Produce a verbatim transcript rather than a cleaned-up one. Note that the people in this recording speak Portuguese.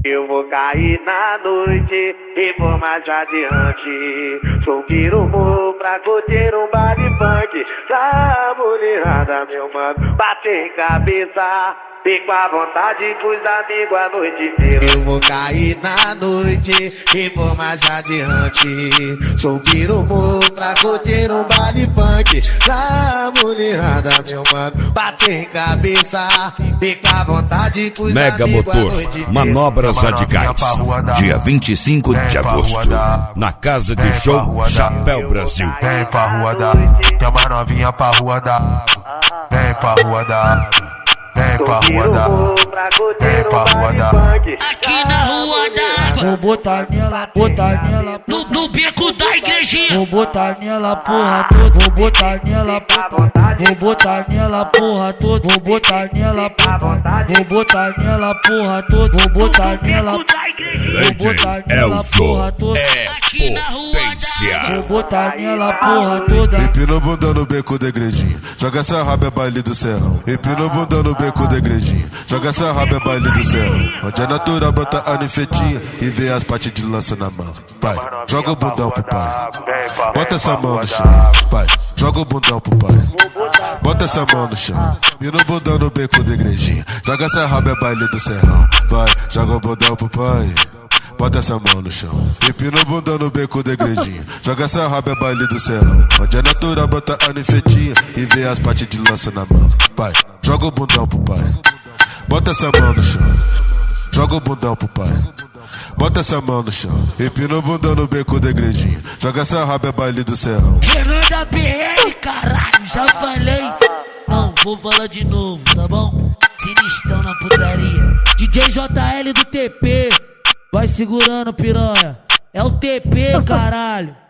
Eu vou cair na noite e vou mais adiante. Subir o morro pra curtir um baile funk. Pra mulherada, meu mano, bate em cabeça. Fico à vontade com os amigos a noite inteira. Eu vou cair na noite e vou mais adiante. Subir o morro pra curtir um baile funk. Pra mulherada, meu mano, bate em cabeça. Fico à vontade com os Mega amigos Motor, a noite inteira. Manobras Radicais, dia vinte e cinco de agosto, na Casa de Show Chapéu Brasil. Vem pra rua da, chama a novinha pra rua da, vem pra rua da, vem pra rua da, vem pra rua da. Aqui na rua da, vou botar nela, botar nela, no, no beco da igrejinha. vou botar nela porra toda, vou botar nela, vou botar nela porra toda, vou botar nela, vou botar nela porra toda, vou botar nela, vou botar nela porra toda, é potência. vou botar nela porra toda. Empina o bundão no beco da igrejinha, joga essa raba é baile do serrão. Empina o bundão no beco da igrejinha, joga essa raba é baile do serrão. Onde é natural bota a ninfetinha e vê as partes de lança na mão. Pai, joga o bundão pro pai, bota essa mão no chão. Pai, joga o bundão pro pai, bota essa mão no chão. Empina o bundão no beco da igrejinha, joga essa raba é baile do serrão. Vai, joga o bundão pro pai, bota essa mão no chão. Empina o bundão no beco da igrejinha, joga essa raba é baile do serrão. Onde é natural bota a ninfetinha e vê as partes de lança na mão. Pai, joga o bundão pro pai, bota essa mão no chão. Joga o bundão pro pai, bota essa mão no chão. Empina o bundão no beco da igrejinha, joga essa raba é baile do serrão. Renan da B R, caralho, já falei. Não, vou falar de novo, tá bom? Sinistrão na putaria. D J J L do T P, vai segurando piranha. É o T P, caralho.